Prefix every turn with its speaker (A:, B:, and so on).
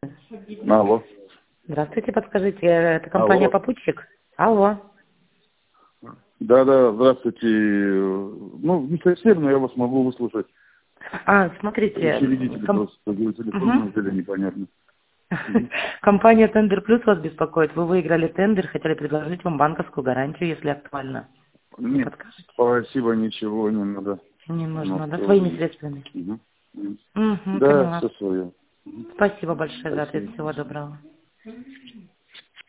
A: Алло.
B: Здравствуйте, подскажите, это компания
A: Алло.
B: «Попутчик»? Алло.
A: Да, здравствуйте. Ну, не совсем, но я вас могу выслушать.
B: Смотрите,
A: Учредитель просто телефон взяли непонятно.
B: компания «Тендер Плюс» вас беспокоит. Вы выиграли тендер, хотели предложить вам банковскую гарантию, если актуально. Не
A: Нет,
B: подскажете?
A: спасибо, ничего не надо.
B: Не нужно, да?
A: Всё.
B: Своими средствами.
A: Мгм.
B: Угу,
A: Да,
B: поняла.
A: все свое.
B: Спасибо большое за ответ.
A: Спасибо.
B: Всего доброго.